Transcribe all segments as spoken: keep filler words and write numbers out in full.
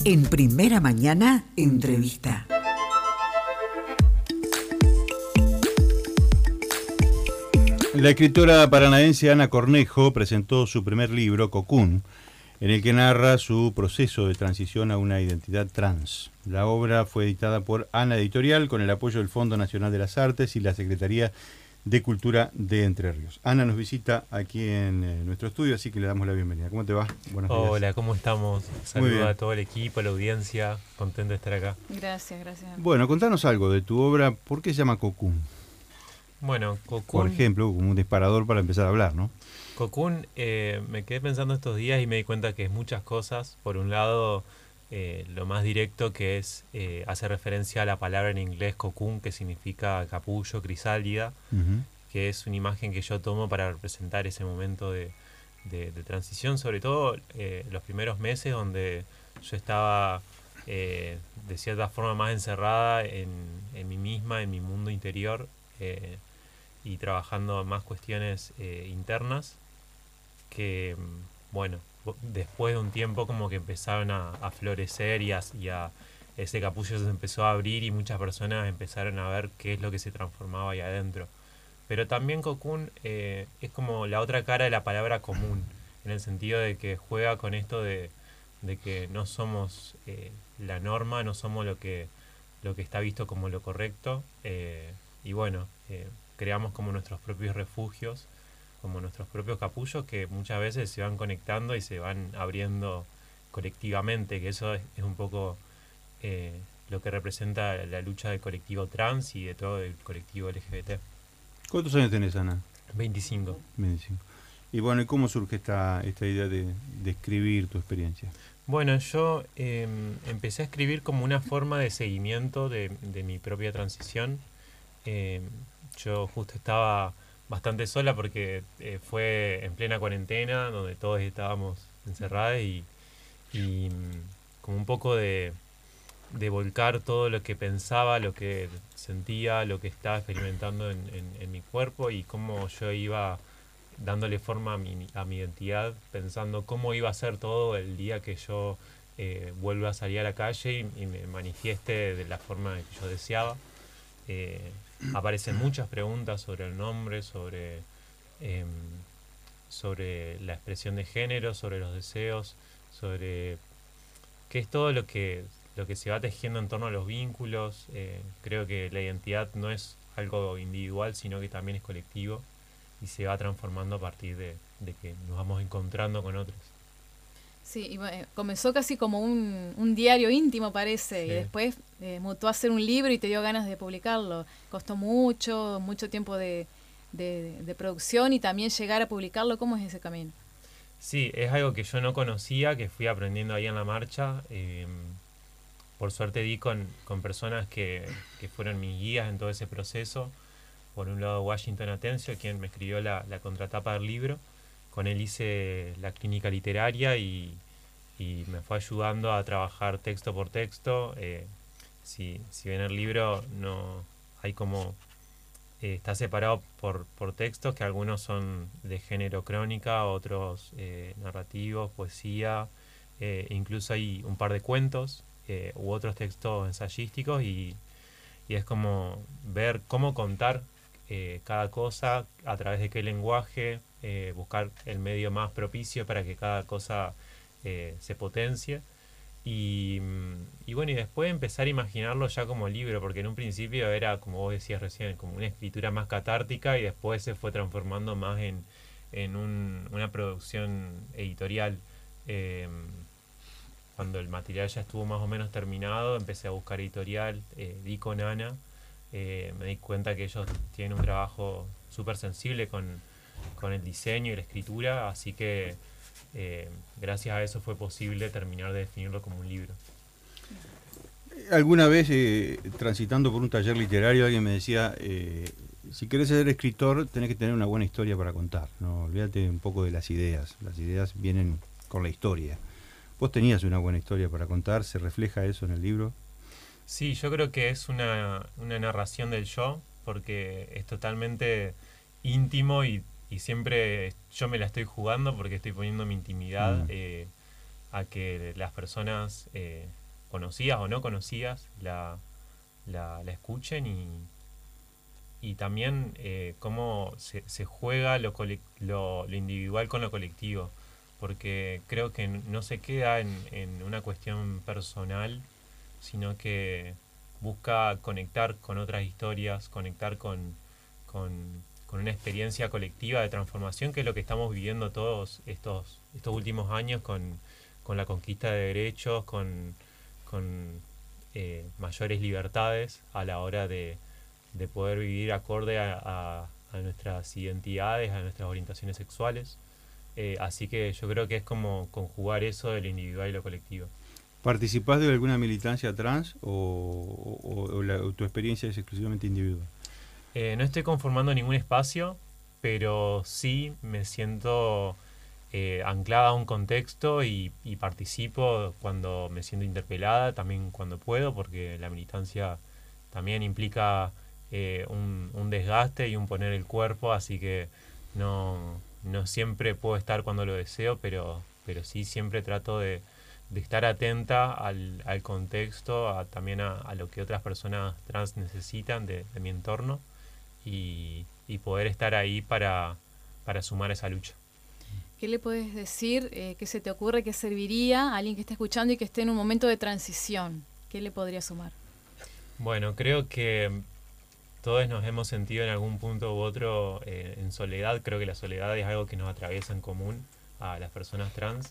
En Primera Mañana, entrevista. La escritora paranaense Ana Cornejo presentó su primer libro, Cocoon, en el que narra su proceso de transición a una identidad trans. La obra fue editada por Ana Editorial con el apoyo del Fondo Nacional de las Artes y la Secretaría de Cultura de Entre Ríos. Ana nos visita aquí en eh, nuestro estudio, así que le damos la bienvenida. ¿Cómo te va? Buenos días. Hola, ¿cómo estamos? Saludos a todo el equipo, a la audiencia. Contento de estar acá. Gracias, gracias. Bueno, contanos algo de tu obra. ¿Por qué se llama Cocoon? Bueno, Cocoon... Por ejemplo, como un disparador para empezar a hablar, ¿no? Cocoon, eh, me quedé pensando estos días y me di cuenta que es muchas cosas. Por un lado, eh, lo más directo que es, eh, hace referencia a la palabra en inglés cocoon, que significa capullo, crisálida, uh-huh. que es una imagen que yo tomo para representar ese momento de, de, de transición, sobre todo eh, los primeros meses donde yo estaba eh, de cierta forma más encerrada en, en mí misma, en mi mundo interior, eh, y trabajando más cuestiones eh, internas que, bueno, después de un tiempo como que empezaron a, a florecer y, a, y a, ese capullo se empezó a abrir y muchas personas empezaron a ver qué es lo que se transformaba ahí adentro. Pero también Cocoon eh, es como la otra cara de la palabra común, en el sentido de que juega con esto de, de que no somos eh, la norma, no somos lo que, lo que está visto como lo correcto, eh, y bueno, eh, creamos como nuestros propios refugios, como nuestros propios capullos que muchas veces se van conectando y se van abriendo colectivamente, que eso es, es un poco eh, lo que representa la lucha del colectivo trans y de todo el colectivo L G B T. ¿Cuántos años tenés, Ana? veinticinco. veinticinco. Y bueno, ¿y cómo surge esta, esta idea de, de escribir tu experiencia? Bueno, yo eh, empecé a escribir como una forma de seguimiento de, de mi propia transición. Eh, yo justo estaba bastante sola porque eh, fue en plena cuarentena donde todos estábamos encerrados y, y como un poco de, de volcar todo lo que pensaba, lo que sentía, lo que estaba experimentando en, en, en mi cuerpo y cómo yo iba dándole forma a mi, a mi identidad, pensando cómo iba a ser todo el día que yo eh, vuelva a salir a la calle y, y me manifieste de la forma que yo deseaba. Eh, aparecen muchas preguntas sobre el nombre, sobre, eh, sobre la expresión de género, sobre los deseos, sobre qué es todo lo que, lo que se va tejiendo en torno a los vínculos. Eh, creo que la identidad no es algo individual, sino que también es colectivo y se va transformando a partir de, de que nos vamos encontrando con otros. Sí, y, eh, comenzó casi como un, un diario íntimo, parece, sí. Y después eh, mutó a ser un libro y te dio ganas de publicarlo. Costó mucho, mucho tiempo de, de, de producción y también llegar a publicarlo. ¿Cómo es ese camino? Sí, es algo que yo no conocía, que fui aprendiendo ahí en la marcha. Eh, por suerte di con, con personas que, que fueron mis guías en todo ese proceso. Por un lado, Washington Atencio, quien me escribió la, la contratapa del libro. Con él hice la clínica literaria y, y me fue ayudando a trabajar texto por texto. Eh, si, si ven el libro, no hay como eh, está separado por, por textos, que algunos son de género crónica, otros eh, narrativos, poesía, eh, incluso hay un par de cuentos eh, u otros textos ensayísticos y, y es como ver cómo contar eh, cada cosa, a través de qué lenguaje, Eh, buscar el medio más propicio para que cada cosa eh, se potencie y, y bueno, y después empezar a imaginarlo ya como libro, porque en un principio era, como vos decías recién, como una escritura más catártica y después se fue transformando más en, en un, una producción editorial. Eh, cuando el material ya estuvo más o menos terminado, empecé a buscar editorial, eh, di con Ana, eh, me di cuenta que ellos tienen un trabajo súper sensible con con el diseño y la escritura, así que eh, gracias a eso fue posible terminar de definirlo como un libro. Alguna vez, eh, transitando por un taller literario, alguien me decía, eh, si querés ser escritor, tenés que tener una buena historia para contar, ¿no? Olvídate un poco de las ideas, las ideas vienen con la historia. ¿Vos tenías una buena historia para contar? ¿Se refleja eso en el libro? Sí, yo creo que es una, una narración del yo, porque es totalmente íntimo y y siempre yo me la estoy jugando porque estoy poniendo mi intimidad. Mm. Eh, a que las personas eh, conocidas o no conocidas la, la, la escuchen y, y también eh, cómo se, se juega lo, lo, lo individual con lo colectivo, porque creo que no se queda en, en una cuestión personal, sino que busca conectar con otras historias, conectar con, con, con una experiencia colectiva de transformación, que es lo que estamos viviendo todos estos, estos últimos años con, con la conquista de derechos, con, con eh, mayores libertades a la hora de, de poder vivir acorde a, a, a nuestras identidades, a nuestras orientaciones sexuales. Eh, así que yo creo que es como conjugar eso de lo individual y lo colectivo. ¿Participás de alguna militancia trans o, o, o, la, o tu experiencia es exclusivamente individual? Eh, no estoy conformando ningún espacio, pero sí me siento eh, anclada a un contexto y, y participo cuando me siento interpelada, también cuando puedo, porque la militancia también implica eh, un, un desgaste y un poner el cuerpo, así que no... No siempre puedo estar cuando lo deseo, pero, pero sí siempre trato de, de estar atenta al, al contexto, a, también a, a lo que otras personas trans necesitan de, de mi entorno y, y poder estar ahí para, para sumar esa lucha. ¿Qué le puedes decir? Eh, ¿Qué se te ocurre? ¿Qué serviría a alguien que esté escuchando y que esté en un momento de transición? ¿Qué le podría sumar? Bueno, creo que todos nos hemos sentido en algún punto u otro eh, en soledad. Creo que la soledad es algo que nos atraviesa en común a las personas trans.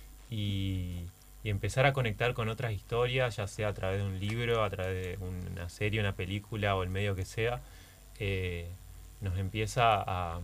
Y, y empezar a conectar con otras historias, ya sea a través de un libro, a través de una serie, una película o el medio que sea, eh, nos empieza a,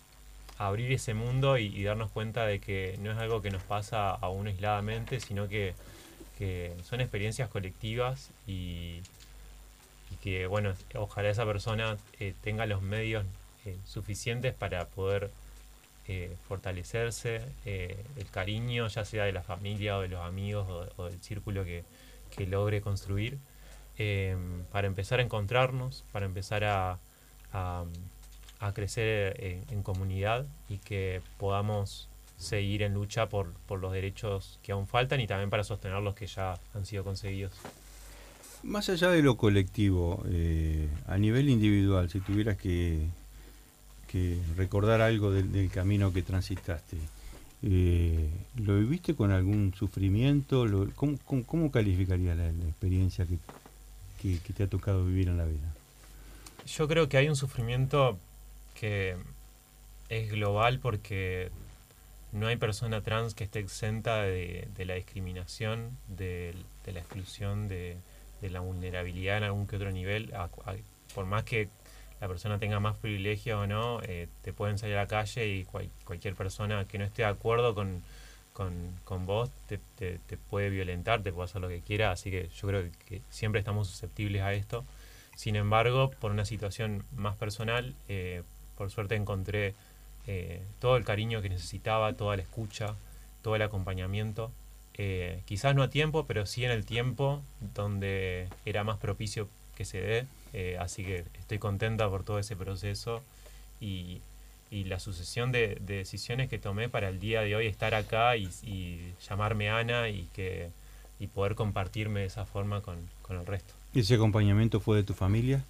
a abrir ese mundo y, y darnos cuenta de que no es algo que nos pasa a uno aisladamente, sino que, que son experiencias colectivas y y que, bueno, ojalá esa persona eh, tenga los medios eh, suficientes para poder eh, fortalecerse, eh, el cariño, ya sea de la familia o de los amigos o, o del círculo que, que logre construir, eh, para empezar a encontrarnos, para empezar a, a, a crecer en, en comunidad y que podamos seguir en lucha por, por los derechos que aún faltan y también para sostener los que ya han sido conseguidos. Más allá de lo colectivo, eh, a nivel individual, si tuvieras que, que recordar algo del, del camino que transitaste, eh, ¿lo viviste con algún sufrimiento? Lo, ¿cómo, cómo, ¿Cómo calificarías la, la experiencia que, que, que te ha tocado vivir en la vida? Yo creo que hay un sufrimiento que es global porque no hay persona trans que esté exenta de, de la discriminación, de, de la exclusión, de de la vulnerabilidad en algún que otro nivel, a, a, por más que la persona tenga más privilegios o no, eh, te pueden salir a la calle y cual, cualquier persona que no esté de acuerdo con, con, con vos te, te, te puede violentar, te puede hacer lo que quiera, así que yo creo que siempre estamos susceptibles a esto. Sin embargo, por una situación más personal, eh, por suerte encontré eh, todo el cariño que necesitaba, toda la escucha, todo el acompañamiento. Eh, quizás no a tiempo, pero sí en el tiempo donde era más propicio que se dé, eh, así que estoy contenta por todo ese proceso y, y la sucesión de, de decisiones que tomé para el día de hoy estar acá y, y llamarme Ana y que y poder compartirme de esa forma con, con el resto. ¿Ese acompañamiento fue de tu familia?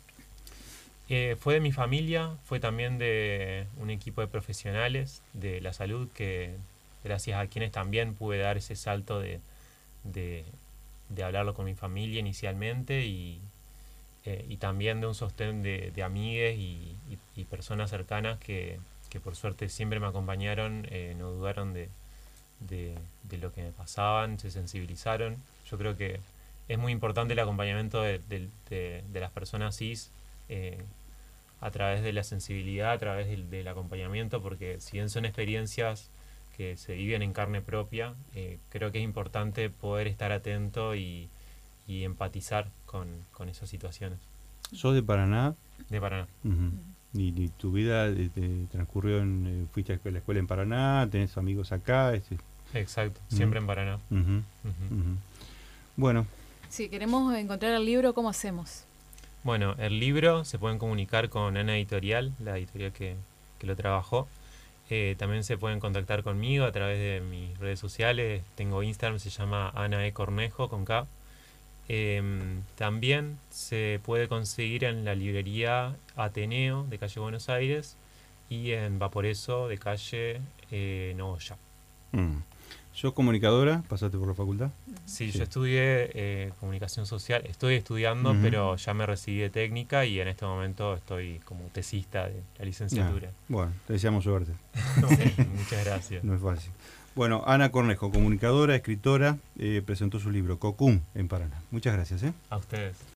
Eh, fue de mi familia, fue también de un equipo de profesionales de la salud que gracias a quienes también pude dar ese salto de, de, de hablarlo con mi familia inicialmente y, eh, y también de un sostén de, de amigues y, y, y personas cercanas que, que por suerte siempre me acompañaron, eh, no dudaron de, de, de lo que me pasaban, se sensibilizaron. Yo creo que es muy importante el acompañamiento de, de, de, de las personas cis eh, a través de la sensibilidad, a través del, del acompañamiento, porque si bien son experiencias que se viven en carne propia, eh, creo que es importante poder estar atento y, y empatizar con, con esas situaciones. ¿Sos de Paraná? De Paraná. Uh-huh. ¿Y, y tu vida eh, transcurrió en, eh, fuiste a la escuela en Paraná, tenés amigos acá? Este... Exacto, siempre uh-huh. en Paraná. Uh-huh. Uh-huh. Uh-huh. Bueno. Si queremos encontrar el libro, ¿cómo hacemos? Bueno, el libro se pueden comunicar con Ana Editorial, la editorial que, que lo trabajó. Eh, también se pueden contactar conmigo a través de mis redes sociales. Tengo Instagram, se llama Ana E. Cornejo, con K. Eh, también se puede conseguir en la librería Ateneo de calle Buenos Aires y en Vaporeso de calle eh, Nogoyá. Mm. ¿Sos comunicadora? ¿Pasaste por la facultad? Sí, Sí. yo estudié eh, comunicación social, estoy estudiando, Ujú. pero ya me recibí de técnica y en este momento estoy como tesista de la licenciatura. Ah, bueno, te deseamos suerte. Sí, muchas gracias. No es fácil. Bueno, Ana Cornejo, comunicadora, escritora, eh, presentó su libro Cocún en Paraná. Muchas gracias. ¿eh? A ustedes.